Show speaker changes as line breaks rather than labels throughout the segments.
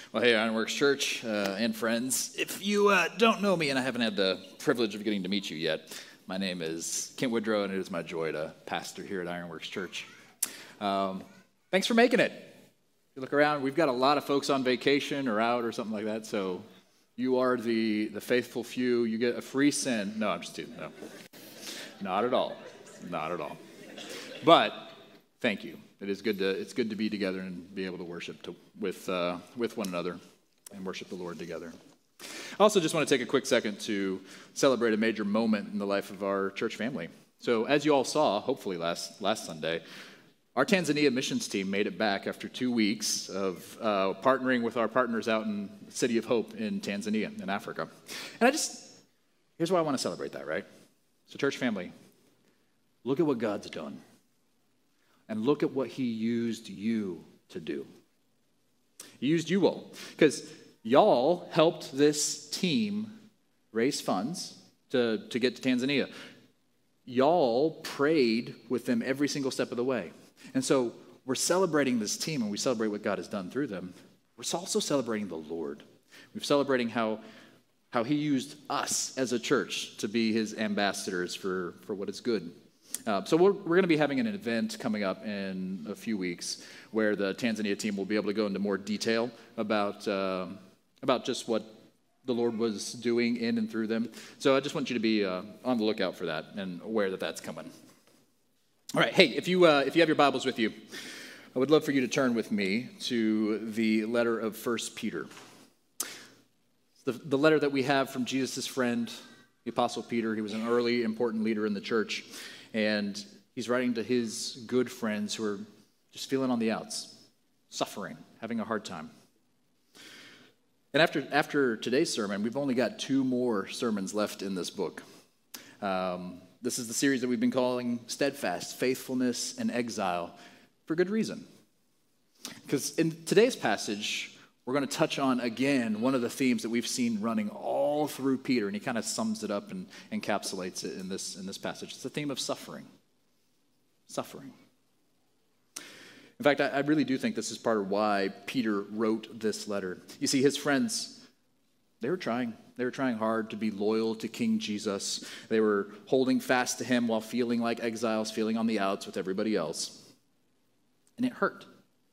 Well, hey, Ironworks Church and friends. If you don't know me, and I haven't had the privilege of getting to meet you yet, my name is Kent Woodrow, and it is my joy to pastor here at Ironworks Church. Thanks for making it. If you look around, we've got a lot of folks on vacation or out or something like that, so you are the faithful few. You get a free sin. No, I'm just teasing. No, not at all. Not at all. But thank you. It's good to be together and be able to worship with one another and worship the Lord together. I also just want to take a quick second to celebrate a major moment in the life of our church family. So as you all saw, hopefully last Sunday, our Tanzania missions team made it back after 2 weeks of partnering with our partners out in City of Hope in Tanzania, in Africa. And here's why I want to celebrate that, right? So church family, look at what God's done. And look at what he used you to do. He used you all. Because y'all helped this team raise funds to get to Tanzania. Y'all prayed with them every single step of the way. And so we're celebrating this team, and we celebrate what God has done through them. We're also celebrating the Lord. We're celebrating how he used us as a church to be his ambassadors for what is good. So we're going to be having an event coming up in a few weeks where the Tanzania team will be able to go into more detail about just what the Lord was doing in and through them. So I just want you to be on the lookout for that and aware that that's coming. All right, hey, if you have your Bibles with you, I would love for you to turn with me to the letter of 1 Peter. The letter that we have from Jesus' friend, the Apostle Peter. He was an early important leader in the church. And he's writing to his good friends who are just feeling on the outs, suffering, having a hard time. And after today's sermon, we've only got 2 more sermons left in this book. This is the series that we've been calling Steadfast, Faithfulness, and Exile for good reason. Because in today's passage, we're going to touch on, again, one of the themes that we've seen running all through Peter, and he kind of sums it up and encapsulates it in this passage. It's the theme of suffering. Suffering. In fact, I really do think this is part of why Peter wrote this letter. You see, his friends, they were trying hard to be loyal to King Jesus. They were holding fast to him while feeling like exiles, feeling on the outs with everybody else. And it hurt.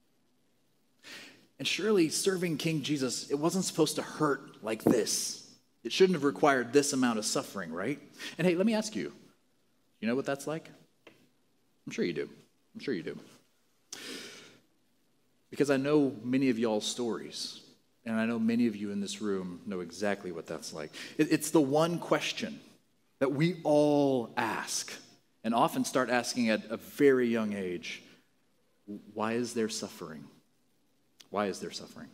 And surely serving King Jesus, it wasn't supposed to hurt like this. It shouldn't have required this amount of suffering, right? And hey, let me ask you, you know what that's like? I'm sure you do. I'm sure you do. Because I know many of y'all's stories, and I know many of you in this room know exactly what that's like. It's the one question that we all ask, and often start asking at a very young age. Why is there suffering? Why is there suffering?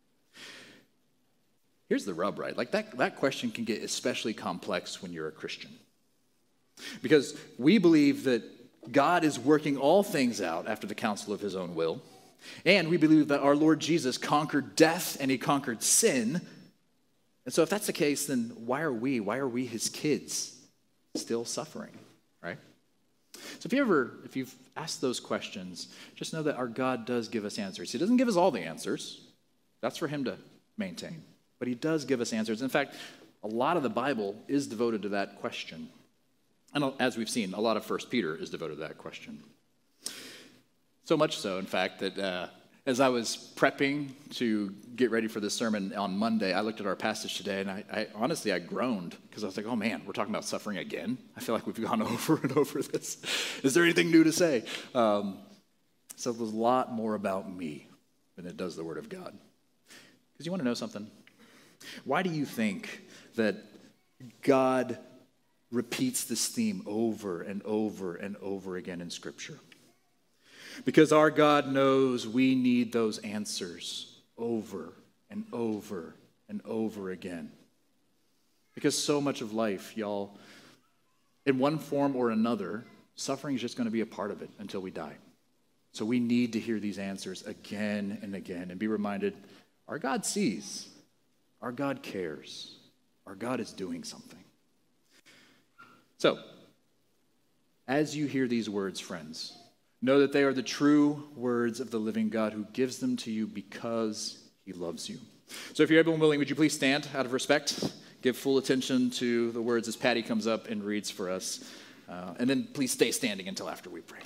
Here's the rub, right? Like that question can get especially complex when you're a Christian. Because we believe that God is working all things out after the counsel of his own will. And we believe that our Lord Jesus conquered death and he conquered sin. And so if that's the case, then why are we his kids still suffering, right? So if you've asked those questions, just know that our God does give us answers. He doesn't give us all the answers. That's for him to maintain. But he does give us answers. In fact, a lot of the Bible is devoted to that question. And as we've seen, a lot of 1 Peter is devoted to that question. So much so, in fact, that as I was prepping to get ready for this sermon on Monday, I looked at our passage today, and I honestly groaned, because I was like, oh man, we're talking about suffering again? I feel like we've gone over and over this. Is there anything new to say? So there's a lot more about me than it does the Word of God. Because you want to know something? Why do you think that God repeats this theme over and over and over again in Scripture? Because our God knows we need those answers over and over and over again. Because so much of life, y'all, in one form or another, suffering is just going to be a part of it until we die. So we need to hear these answers again and again and be reminded, our God sees, our God cares, our God is doing something. So, as you hear these words, friends, know that they are the true words of the living God who gives them to you because He loves you. So if you're able and willing, would you please stand out of respect? Give full attention to the words as Patty comes up and reads for us. And then please stay standing until after we pray.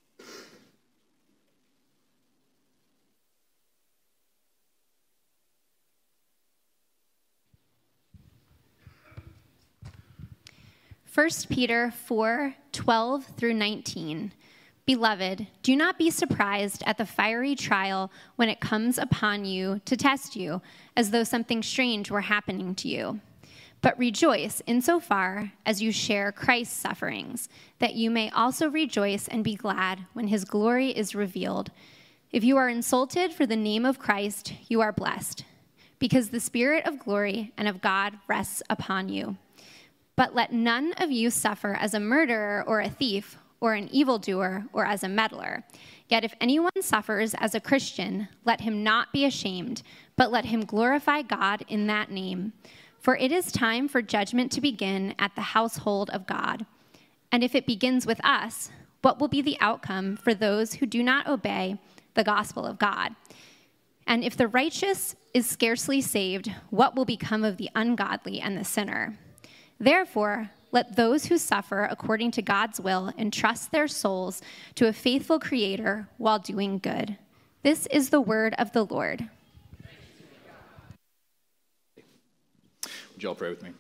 First Peter 4:12 through 19. Beloved, do not be surprised at the fiery trial when it comes upon you to test you, as though something strange were happening to you. But rejoice insofar as you share Christ's sufferings, that you may also rejoice and be glad when his glory is revealed. If you are insulted for the name of Christ, you are blessed, because the Spirit of glory and of God rests upon you. But let none of you suffer as a murderer or a thief, or an evildoer, or as a meddler. Yet if anyone suffers as a Christian, let him not be ashamed, but let him glorify God in that name. For it is time for judgment to begin at the household of God. And if it begins with us, what will be the outcome for those who do not obey the gospel of God? And if the righteous is scarcely saved, what will become of the ungodly and the sinner? Therefore, let those who suffer according to God's will entrust their souls to a faithful Creator while doing good. This is the word of the Lord.
Would you all pray with me?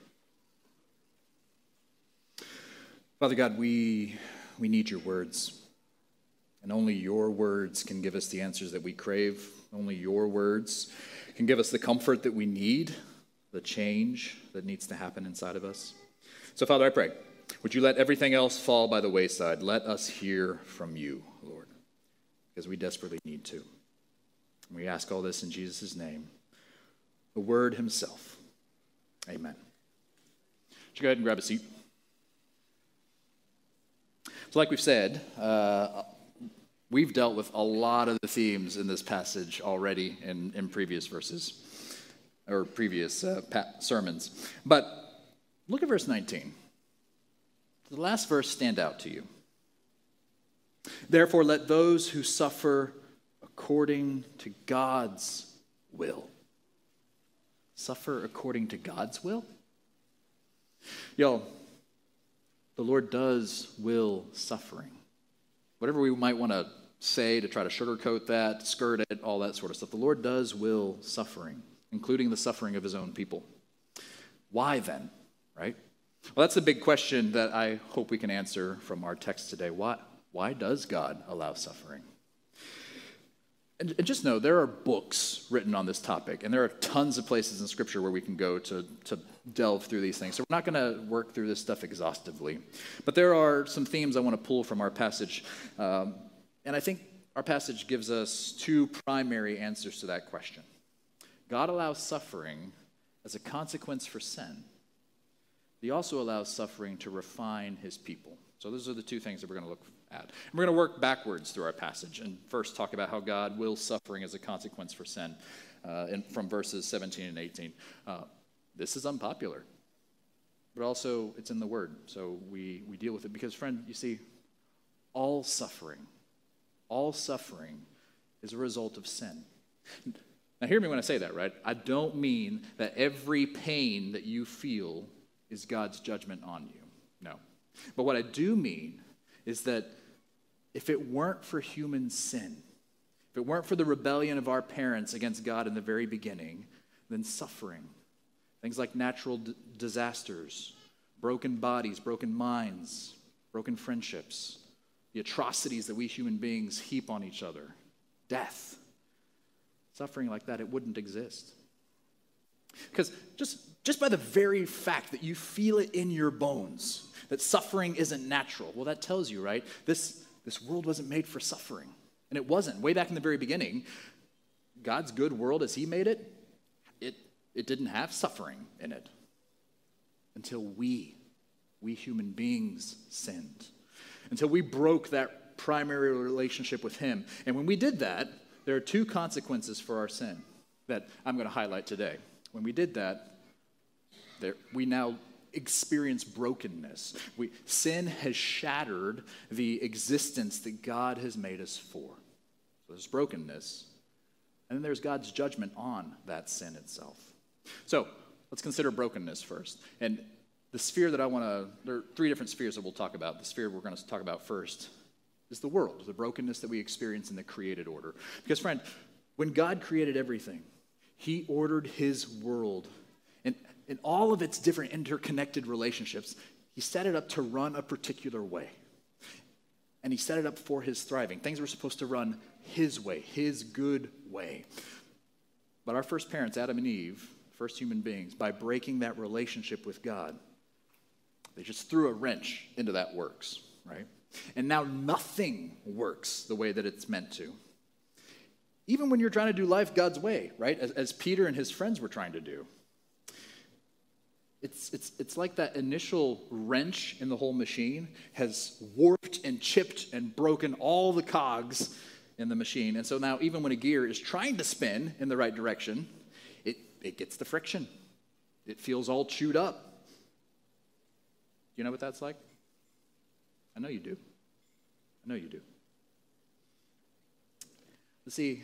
Father God, we need your words. And only your words can give us the answers that we crave. Only your words can give us the comfort that we need, the change that needs to happen inside of us. So, Father, I pray, would you let everything else fall by the wayside? Let us hear from you, Lord, because we desperately need to. And we ask all this in Jesus' name, the Word himself. Amen. Would you go ahead and grab a seat? So like we've said, we've dealt with a lot of the themes in this passage already in previous verses, or previous sermons. But look at verse 19. Does the last verse stand out to you? Therefore, let those who suffer according to God's will. Suffer according to God's will? Y'all, the Lord does will suffering. Whatever we might want to say to try to sugarcoat that, skirt it, all that sort of stuff, the Lord does will suffering, including the suffering of his own people. Why then, right? Well, that's the big question that I hope we can answer from our text today. Why does God allow suffering? And just know, there are books written on this topic, and there are tons of places in Scripture where we can go to delve through these things. So we're not going to work through this stuff exhaustively. But there are some themes I want to pull from our passage. And I think our passage gives us two primary answers to that question. God allows suffering as a consequence for sin. He also allows suffering to refine his people. So those are the two things that we're going to look at. And we're going to work backwards through our passage and first talk about how God wills suffering as a consequence for sin from verses 17 and 18. This is unpopular, but also it's in the Word, so we deal with it. Because, friend, you see, all suffering is a result of sin. Now, hear me when I say that, right? I don't mean that every pain that you feel is God's judgment on you. No. But what I do mean is that if it weren't for human sin, if it weren't for the rebellion of our parents against God in the very beginning, then suffering, things like natural disasters, broken bodies, broken minds, broken friendships, the atrocities that we human beings heap on each other, death, suffering like that, it wouldn't exist. Because just by the very fact that you feel it in your bones, that suffering isn't natural, well, that tells you, right, this world wasn't made for suffering. And it wasn't. Way back in the very beginning, God's good world as he made it, it didn't have suffering in it until we human beings sinned, until we broke that primary relationship with him. And when we did that, there are two consequences for our sin that I'm going to highlight today. When we did that, we now experience brokenness. Sin has shattered the existence that God has made us for. So there's brokenness, And then there's God's judgment on that sin itself. So let's consider brokenness first. And the sphere that there are three different spheres that we'll talk about. The sphere we're going to talk about first is the world, the brokenness that we experience in the created order. Because, friend, when God created everything, he ordered his world in all of its different interconnected relationships. He set it up to run a particular way. And he set it up for his thriving. Things were supposed to run his way, his good way. But our first parents, Adam and Eve, first human beings, by breaking that relationship with God, they just threw a wrench into that works, right? And now nothing works the way that it's meant to. Even when you're trying to do life God's way, right? As Peter and his friends were trying to do. It's like that initial wrench in the whole machine has warped and chipped and broken all the cogs in the machine. And so now even when a gear is trying to spin in the right direction, it gets the friction. It feels all chewed up. You know what that's like? I know you do. I know you do. See,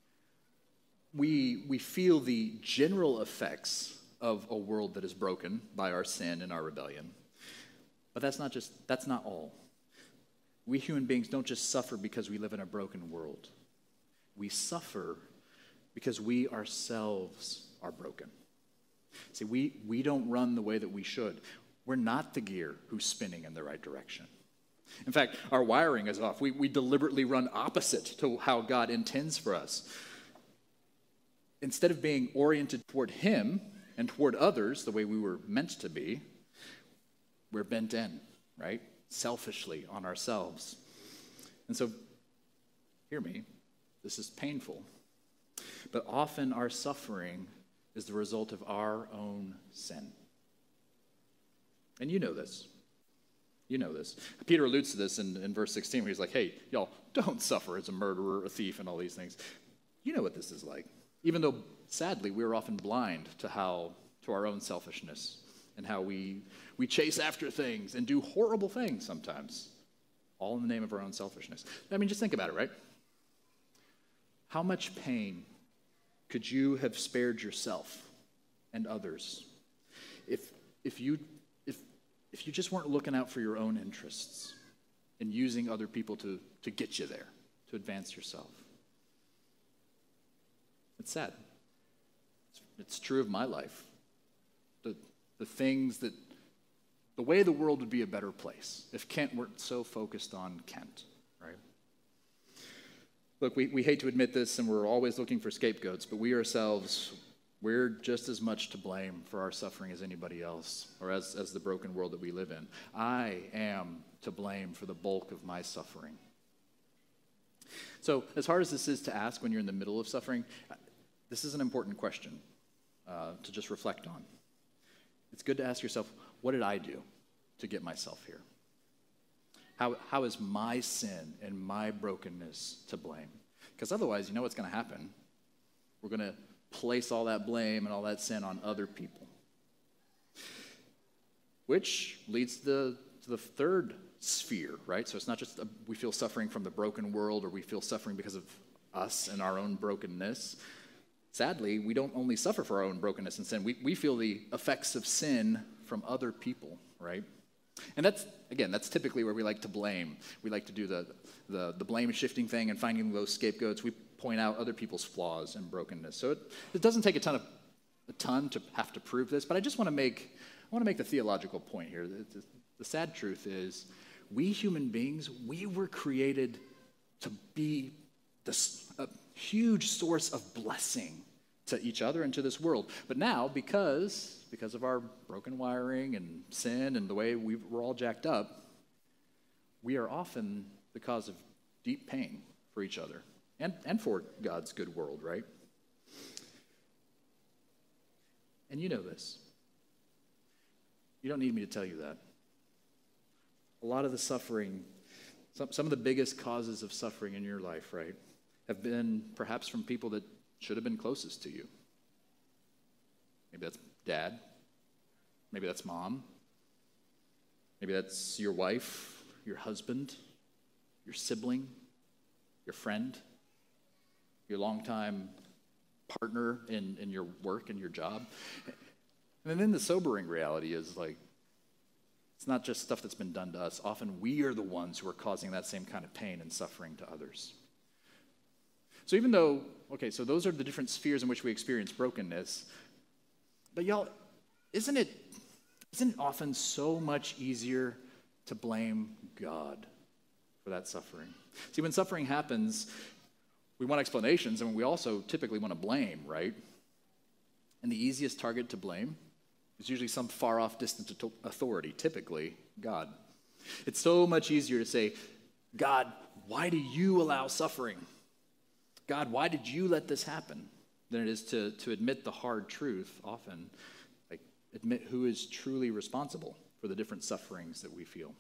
we feel the general effects of a world that is broken by our sin and our rebellion. But that's not all. We human beings don't just suffer because we live in a broken world. We suffer because we ourselves are broken. See, we don't run the way that we should. We're not the gear who's spinning in the right direction. In fact, our wiring is off. We deliberately run opposite to how God intends for us. Instead of being oriented toward him and toward others the way we were meant to be, we're bent in, right? Selfishly on ourselves. And so, hear me, this is painful. But often our suffering is the result of our own sin. And you know this. You know this. Peter alludes to this in verse 16 where he's like, hey, y'all, don't suffer as a murderer, a thief, and all these things. You know what this is like. Even though, sadly, we're often blind to our own selfishness and how we chase after things and do horrible things sometimes, all in the name of our own selfishness. I mean, just think about it, right? How much pain could you have spared yourself and others if you just weren't looking out for your own interests and using other people to get you there, to advance yourself? It's sad. It's true of my life. The things that, the way the world would be a better place if Kent weren't so focused on Kent, right? Look, we hate to admit this, and we're always looking for scapegoats, but we ourselves, we're just as much to blame for our suffering as anybody else, or as the broken world that we live in. I am to blame for the bulk of my suffering. So, as hard as this is to ask when you're in the middle of suffering, this is an important question to just reflect on. It's good to ask yourself, what did I do to get myself here? How is my sin and my brokenness to blame? Because otherwise, you know what's going to happen? We're going to place all that blame and all that sin on other people. Which leads to the third sphere, right? So it's not just we feel suffering from the broken world or we feel suffering because of us and our own brokenness. Sadly, we don't only suffer for our own brokenness and sin. We feel the effects of sin from other people, right? And that's typically where we like to blame. We like to do the blame shifting thing and finding those scapegoats. We point out other people's flaws and brokenness. So it doesn't take a ton to have to prove this, but I want to make the theological point here. The sad truth is, we human beings, we were created to be a huge source of blessing to each other and to this world. But now, because of our broken wiring and sin and the way we're all jacked up, we are often the cause of deep pain for each other and for God's good world, right? And you know this. You don't need me to tell you that. A lot of the suffering, some of the biggest causes of suffering in your life, right, have been perhaps from people that should have been closest to you. Maybe that's dad. Maybe that's mom. Maybe that's your wife, your husband, your sibling, your friend, your longtime partner in your work and your job. And then the sobering reality is like, it's not just stuff that's been done to us. Often we are the ones who are causing that same kind of pain and suffering to others. So even though, so those are the different spheres in which we experience brokenness. But y'all, isn't it often so much easier to blame God for that suffering? See, when suffering happens, we want explanations, and we also typically want to blame, right? And the easiest target to blame is usually some far-off distant authority, typically God. It's so much easier to say, God, why do you allow suffering? God, why did you let this happen? Than it is to admit the hard truth, often, like admit who is truly responsible for the different sufferings that we feel.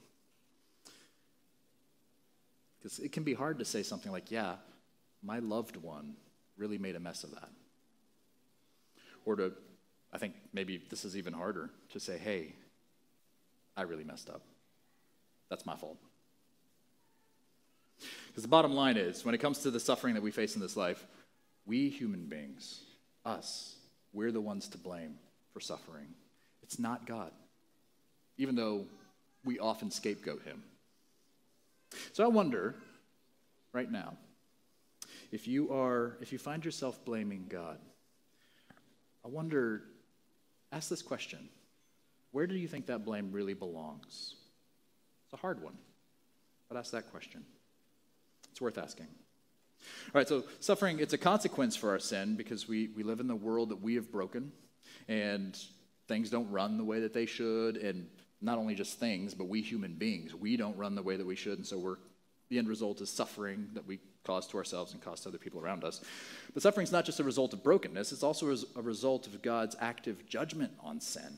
Because it can be hard to say something like, yeah, my loved one really made a mess of that. Or to, I think maybe this is even harder, to say, hey, I really messed up. That's my fault. Because the bottom line is, when it comes to the suffering that we face in this life, we human beings, us, we're the ones to blame for suffering. It's not God, even though we often scapegoat him. So I wonder, right now, if you find yourself blaming God, I wonder, ask this question: where do you think that blame really belongs? It's a hard one, but ask that question. It's worth asking. All right, so suffering, it's a consequence for our sin because we live in the world that we have broken, and things don't run the way that they should, and not only just things, but we human beings, we don't run the way that we should, and so the end result is suffering that we cause to ourselves and cause to other people around us. But suffering is not just a result of brokenness, it's also a result of God's active judgment on sin.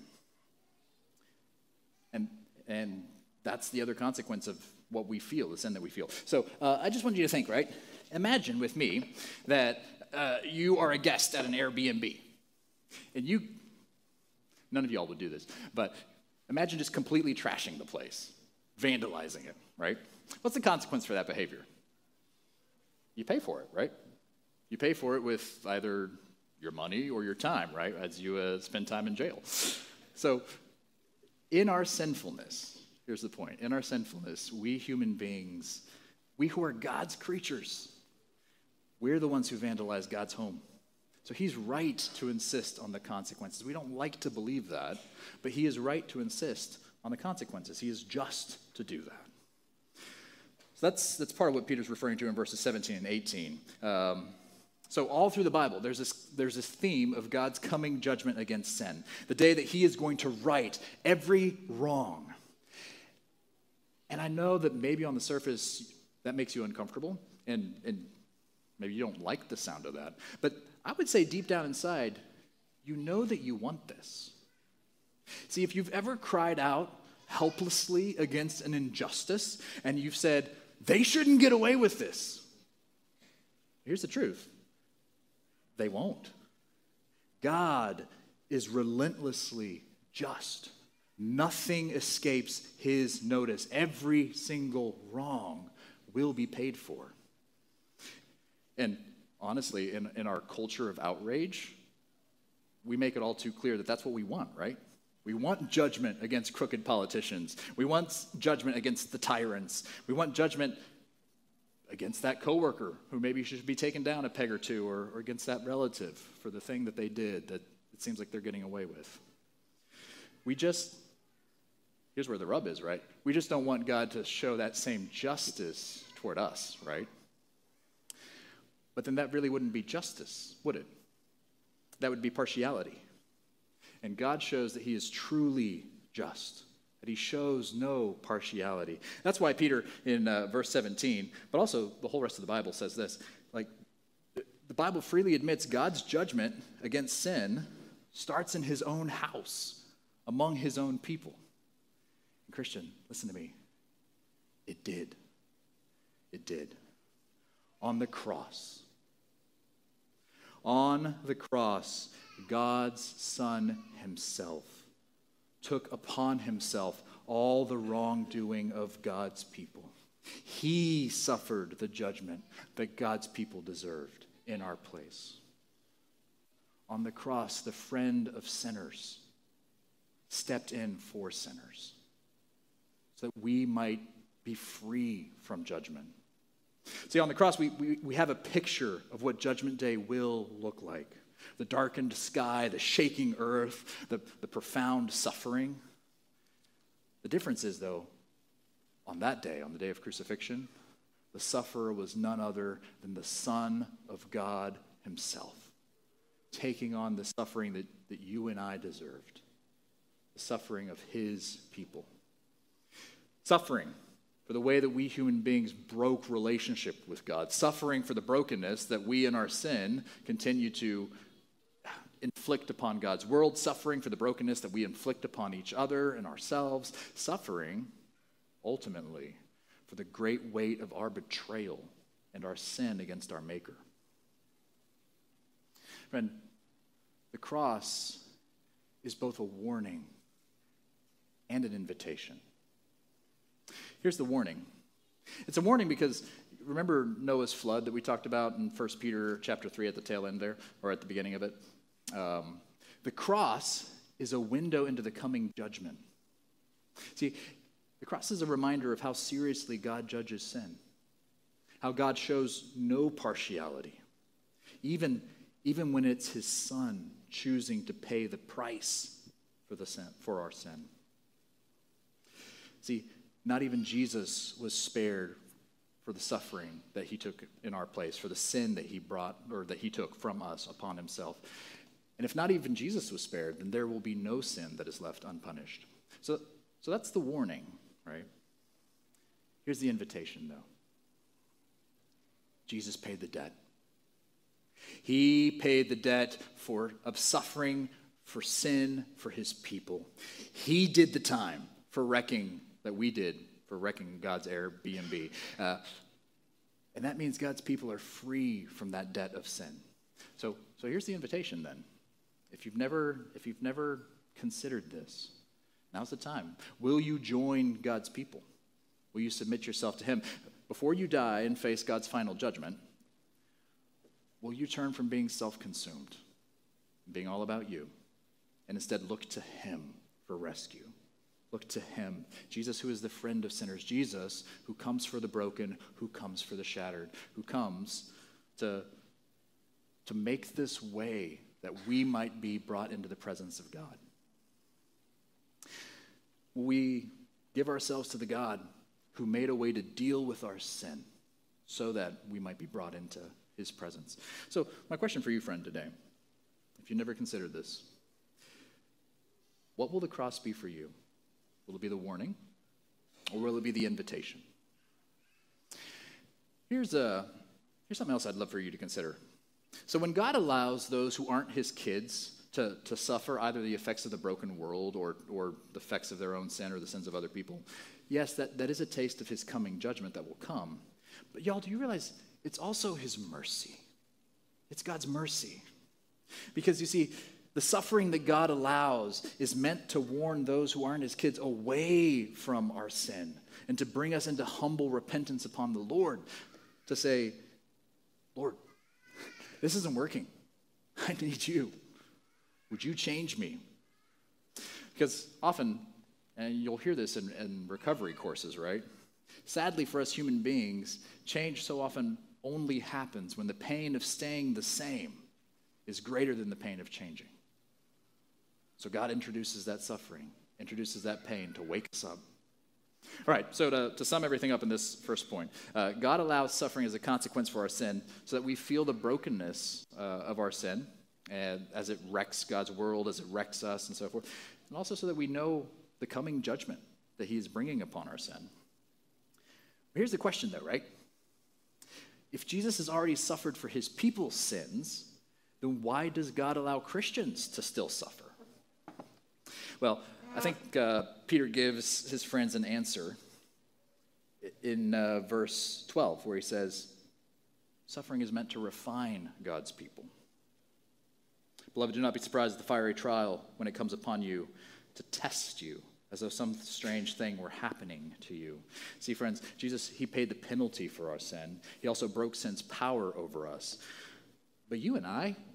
And that's the other consequence of what we feel, the sin that we feel. So I just want you to think, right? Imagine with me that you are a guest at an Airbnb. And none of y'all would do this, but imagine just completely trashing the place, vandalizing it, right? What's the consequence for that behavior? You pay for it, right? You pay for it with either your money or your time, right? As you spend time in jail. So in our sinfulness, here's the point. In our sinfulness, we human beings, we who are God's creatures, we're the ones who vandalize God's home. So he's right to insist on the consequences. We don't like to believe that, but he is right to insist on the consequences. He is just to do that. So that's part of what Peter's referring to in verses 17 and 18. So all through the Bible, there's this theme of God's coming judgment against sin, the day that he is going to right every wrong. And I know that maybe on the surface that makes you uncomfortable, and maybe you don't like the sound of that. But I would say deep down inside, you know that you want this. See, if you've ever cried out helplessly against an injustice, and you've said, they shouldn't get away with this, here's the truth. They won't. God is relentlessly just. Nothing escapes his notice. Every single wrong will be paid for. And honestly, in our culture of outrage, we make it all too clear that that's what we want, right? We want judgment against crooked politicians. We want judgment against the tyrants. We want judgment against that coworker who maybe should be taken down a peg or two, or against that relative for the thing that they did that it seems like they're getting away with. Here's where the rub is, right? We just don't want God to show that same justice toward us, right? But then that really wouldn't be justice, would it? That would be partiality. And God shows that he is truly just, that he shows no partiality. That's why Peter in verse 17, but also the whole rest of the Bible says this, like the Bible freely admits God's judgment against sin starts in his own house, among his own people. And Christian, listen to me. It did. It did. On the cross. On the cross, God's Son himself took upon himself all the wrongdoing of God's people. He suffered the judgment that God's people deserved in our place. on the cross, the friend of sinners, stepped in for sinners so that we might be free from judgment. See, on the cross, we have a picture of what Judgment Day will look like. The darkened sky, the shaking earth, the profound suffering. The difference is, though, on that day, on the day of crucifixion, the sufferer was none other than the Son of God himself, taking on the suffering that you and I deserved, the suffering of his people. Suffering for the way that we human beings broke relationship with God, suffering for the brokenness that we in our sin continue to inflict upon God's world, suffering for the brokenness that we inflict upon each other and ourselves, suffering, ultimately, for the great weight of our betrayal and our sin against our Maker. Friend, the cross is both a warning and an invitation. Here's the warning. It's a warning because remember Noah's flood that we talked about in 1 Peter chapter 3 at the tail end there, or at the beginning of it? The cross is a window into the coming judgment. See, the cross is a reminder of how seriously God judges sin, how God shows no partiality, even when it's his Son choosing to pay the price for our sin. See, not even Jesus was spared for the suffering that he took in our place, for the sin that he brought, or that he took from us upon himself. And if not even Jesus was spared, then there will be no sin that is left unpunished. So that's the warning, right? Here's the invitation, though. Jesus paid the debt. He paid the debt of suffering, for sin, for his people. He did the time for wrecking that we did for wrecking God's Airbnb. And that means God's people are free from that debt of sin. So here's the invitation then. If you've never considered this, now's the time. Will you join God's people? Will you submit yourself to him? Before you die and face God's final judgment, will you turn from being self-consumed, being all about you, and instead look to him for rescue? Look to him, Jesus, who is the friend of sinners, Jesus, who comes for the broken, who comes for the shattered, who comes to make this way that we might be brought into the presence of God. We give ourselves to the God who made a way to deal with our sin so that we might be brought into his presence. So my question for you, friend, today, if you never considered this, what will the cross be for you? Will it be the warning, or will it be the invitation? Here's something else I'd love for you to consider. So when God allows those who aren't his kids to suffer either the effects of the broken world or the effects of their own sin or the sins of other people, yes, that is a taste of his coming judgment that will come. But y'all, do you realize it's also his mercy? It's God's mercy. Because you see, the suffering that God allows is meant to warn those who aren't his kids away from our sin and to bring us into humble repentance upon the Lord, to say, Lord, this isn't working. I need you. Would you change me? Because often, and you'll hear this in recovery courses, right? Sadly for us human beings, change so often only happens when the pain of staying the same is greater than the pain of changing. So God introduces that suffering, introduces that pain to wake us up. All right, so to sum everything up in this first point, God allows suffering as a consequence for our sin so that we feel the brokenness of our sin, and as it wrecks God's world, as it wrecks us and so forth, and also so that we know the coming judgment that he is bringing upon our sin. But here's the question though, right? If Jesus has already suffered for his people's sins, then why does God allow Christians to still suffer? Well, I think Peter gives his friends an answer in verse 12, where he says, suffering is meant to refine God's people. Beloved, do not be surprised at the fiery trial when it comes upon you to test you, as though some strange thing were happening to you. See, friends, Jesus, he paid the penalty for our sin. He also broke sin's power over us. But you and I,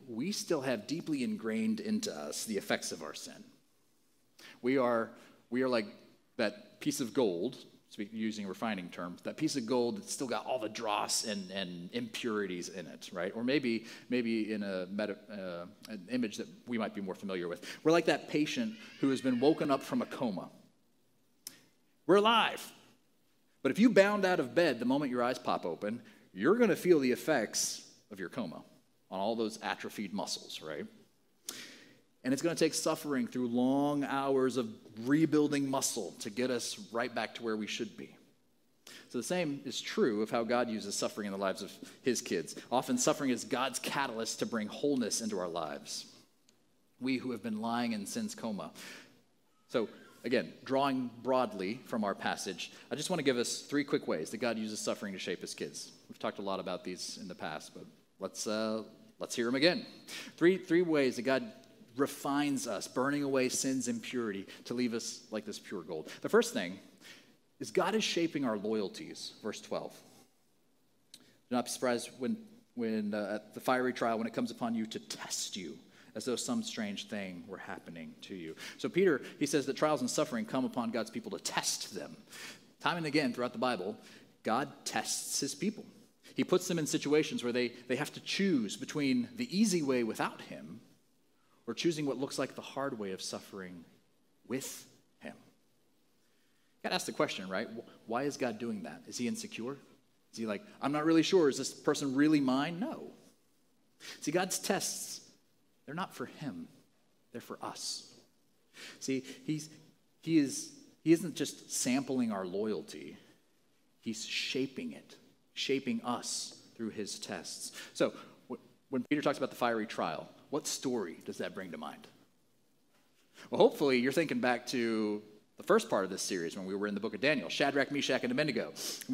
we still have deeply ingrained into us the effects of our sin. We are like that piece of gold, using refining terms, that piece of gold that's still got all the dross and impurities in it, right? Or maybe in an image that we might be more familiar with. We're like that patient who has been woken up from a coma. We're alive. But if you bound out of bed the moment your eyes pop open, you're going to feel the effects of your coma on all those atrophied muscles, right? And it's going to take suffering through long hours of rebuilding muscle to get us right back to where we should be. So the same is true of how God uses suffering in the lives of his kids. Often suffering is God's catalyst to bring wholeness into our lives. We who have been lying in sin's coma. So again, drawing broadly from our passage, I just want to give us 3 quick ways that God uses suffering to shape his kids. We've talked a lot about these in the past, but let's hear them again. Three ways that God refines us, burning away sin's impurity to leave us like this pure gold. The first thing is God is shaping our loyalties, verse 12. Do not be surprised when at the fiery trial, when it comes upon you to test you, as though some strange thing were happening to you. So Peter, he says that trials and suffering come upon God's people to test them. Time and again throughout the Bible, God tests his people. He puts them in situations where they have to choose between the easy way without him or choosing what looks like the hard way of suffering with him. You got to ask the question, right? Why is God doing that? Is he insecure? Is he like, I'm not really sure. Is this person really mine? No. See, God's tests, they're not for him. They're for us. See, he isn't just sampling our loyalty. He's shaping it, shaping us through his tests. So when Peter talks about the fiery trial, what story does that bring to mind? Well, hopefully you're thinking back to the first part of this series when we were in the book of Daniel, Shadrach, Meshach, and Abednego.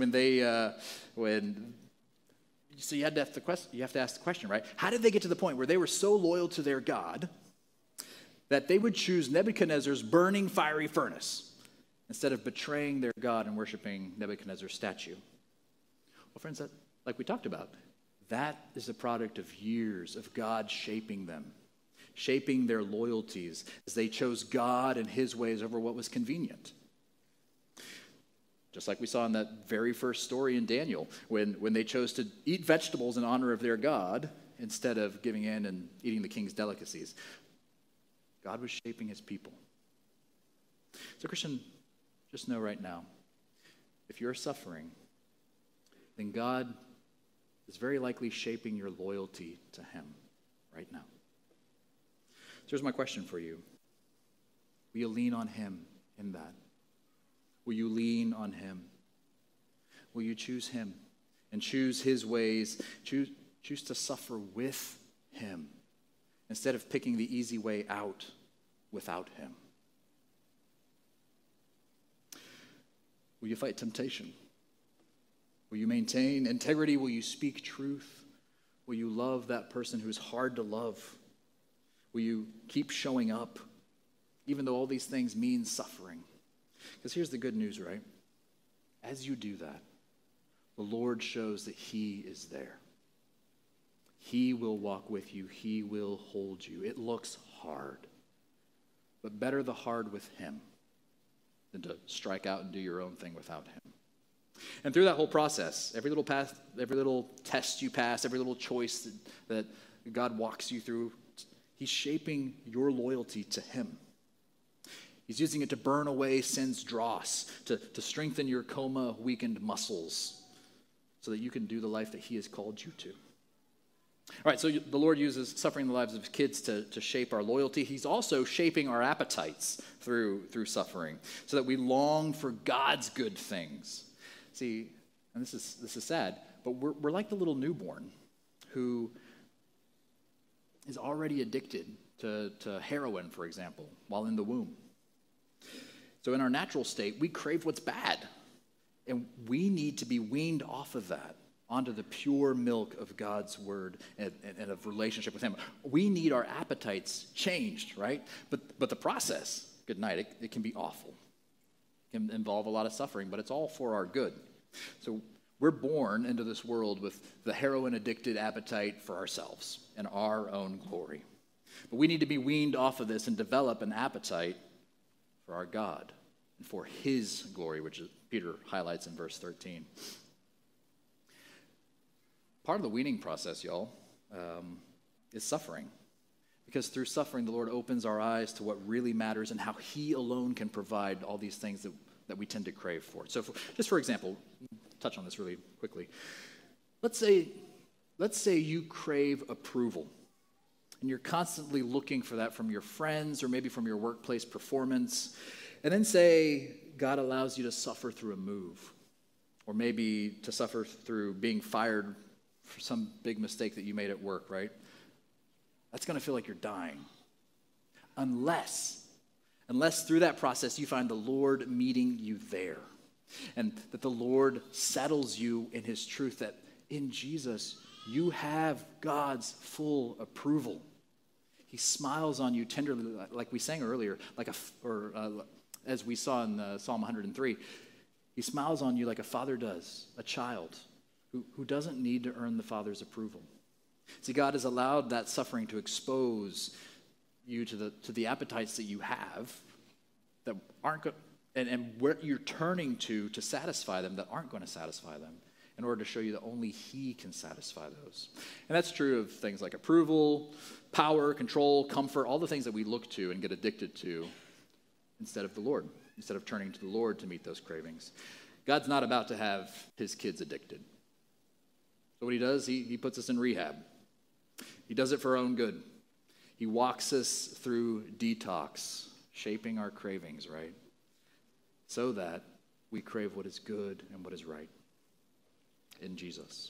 So you have to ask the question, right? How did they get to the point where they were so loyal to their God that they would choose Nebuchadnezzar's burning fiery furnace instead of betraying their God and worshiping Nebuchadnezzar's statue? Well, friends, like we talked about, that is the product of years of God shaping them, shaping their loyalties as they chose God and his ways over what was convenient. Just like we saw in that very first story in Daniel, when they chose to eat vegetables in honor of their God instead of giving in and eating the king's delicacies. God was shaping his people. So Christian, just know right now, if you're suffering, then God is very likely shaping your loyalty to him right now. So here's my question for you. Will you lean on him in that? Will you lean on him? Will you choose him and choose his ways? Choose to suffer with him instead of picking the easy way out without him? Will you fight temptation? Will you maintain integrity? Will you speak truth? Will you love that person who's hard to love? Will you keep showing up, even though all these things mean suffering? Because here's the good news, right? As you do that, the Lord shows that he is there. He will walk with you. He will hold you. It looks hard, but better the hard with him than to strike out and do your own thing without him. And through that whole process, every little path, every little test you pass, every little choice that God walks you through, he's shaping your loyalty to him. He's using it to burn away sin's dross, to strengthen your coma-weakened muscles so that you can do the life that he has called you to. All right, so the Lord uses suffering in the lives of his kids to shape our loyalty. He's also shaping our appetites through suffering so that we long for God's good things. See, and this is sad, but we're like the little newborn who is already addicted to heroin, for example, while in the womb. So in our natural state, we crave what's bad, and we need to be weaned off of that onto the pure milk of God's word and of relationship with him. We need our appetites changed, right? But the process, good night, it can be awful. It can involve a lot of suffering, but it's all for our good. So We're born into this world with the heroin-addicted appetite for ourselves and our own glory. But we need to be weaned off of this and develop an appetite for our God and for his glory, which Peter highlights in verse 13. Part of the weaning process, y'all, is suffering. Because through suffering, the Lord opens our eyes to what really matters and how he alone can provide all these things that we tend to crave for. So just for example, touch on this really quickly. Let's say you crave approval, and you're constantly looking for that from your friends or maybe from your workplace performance, and then say God allows you to suffer through a move, or maybe to suffer through being fired for some big mistake that you made at work, right? That's going to feel like you're dying. Unless through that process you find the Lord meeting you there, and that the Lord settles you in his truth, that in Jesus you have God's full approval. He smiles on you tenderly, like we sang earlier, as we saw in Psalm 103. He smiles on you like a father does a child who doesn't need to earn the father's approval. See, God has allowed that suffering to expose you to the appetites that you have that aren't good, and where you're turning to satisfy them that aren't going to satisfy them, in order to show you that only he can satisfy those. And that's true of things like approval, power, control, comfort, all the things that we look to and get addicted to instead of the Lord, instead of turning to the Lord to meet those cravings. God's not about to have his kids addicted. So what he does, he puts us in rehab. He does it for our own good. He walks us through detox, shaping our cravings, right? So that we crave what is good and what is right in Jesus.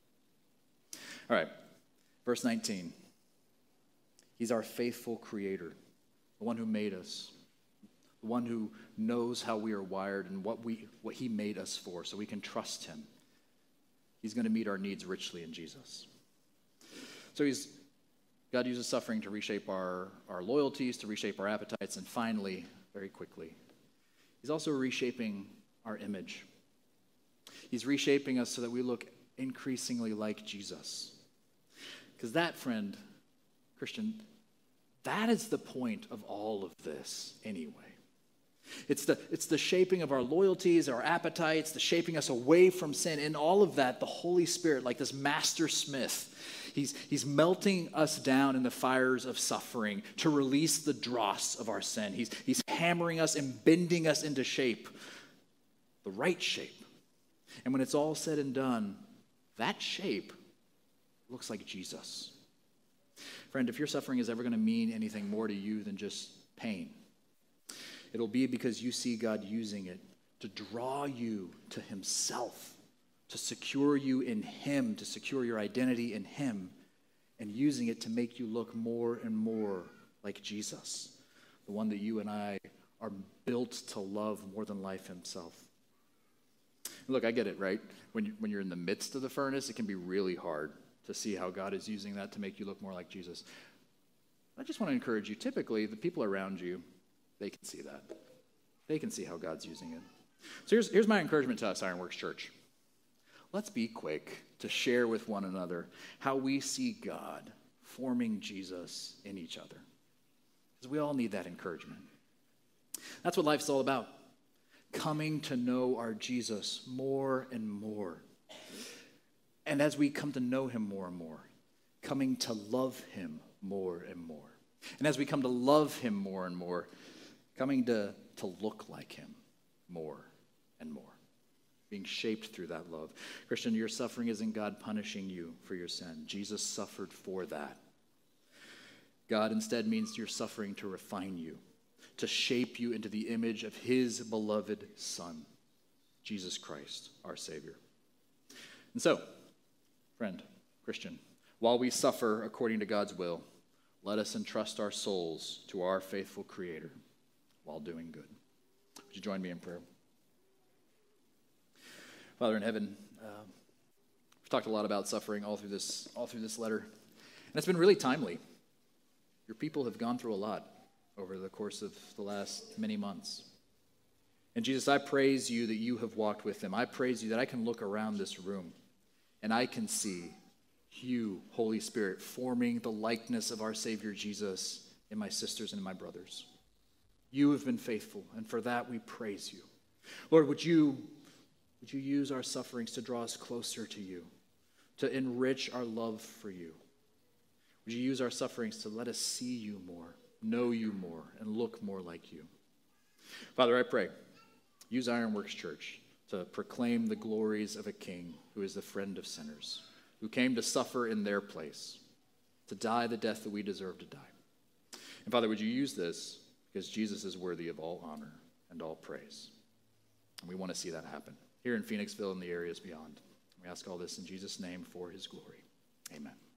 All right, verse 19. He's our faithful creator, the one who made us, the one who knows how we are wired and what he made us for, so we can trust him. He's going to meet our needs richly in Jesus. So God uses suffering to reshape our loyalties, to reshape our appetites, and finally, very quickly, he's also reshaping our image. He's reshaping us so that we look increasingly like Jesus. Because that, friend, Christian, that is the point of all of this anyway. It's the shaping of our loyalties, our appetites, the shaping us away from sin. In all of that, the Holy Spirit, like this master smith, he's melting us down in the fires of suffering to release the dross of our sin. He's hammering us and bending us into shape, the right shape. And when it's all said and done, that shape looks like Jesus. Friend, if your suffering is ever going to mean anything more to you than just pain, it'll be because you see God using it to draw you to himself, to secure you in him, to secure your identity in him, and using it to make you look more and more like Jesus, the one that you and I are built to love more than life himself. Look, I get it, right? When you're in the midst of the furnace, it can be really hard to see how God is using that to make you look more like Jesus. I just want to encourage you, typically, the people around you, they can see that. They can see how God's using it. So here's my encouragement to us, Ironworks Church. Let's be quick to share with one another how we see God forming Jesus in each other. Because we all need that encouragement. That's what life's all about. Coming to know our Jesus more and more. And as we come to know him more and more, coming to love him more and more. And as we come to love him more and more, coming to look like him more and more, being shaped through that love. Christian, your suffering isn't God punishing you for your sin. Jesus suffered for that. God instead means your suffering to refine you, to shape you into the image of his beloved Son, Jesus Christ, our Savior. And so, friend, Christian, while we suffer according to God's will, let us entrust our souls to our faithful Creator while doing good. Would you join me in prayer? Father in heaven, we've talked a lot about suffering all through this letter, and it's been really timely. Your people have gone through a lot over the course of the last many months. And Jesus, I praise you that you have walked with them. I praise you that I can look around this room and I can see you, Holy Spirit, forming the likeness of our Savior Jesus in my sisters and in my brothers. You have been faithful, and for that we praise you. Lord, would you use our sufferings to draw us closer to you, to enrich our love for you? Would you use our sufferings to let us see you more, know you more, and look more like you? Father, I pray, use Ironworks Church to proclaim the glories of a king who is the friend of sinners, who came to suffer in their place, to die the death that we deserve to die. And Father, would you use this because Jesus is worthy of all honor and all praise. And we want to see that happen here in Phoenixville and the areas beyond. We ask all this in Jesus' name for his glory. Amen.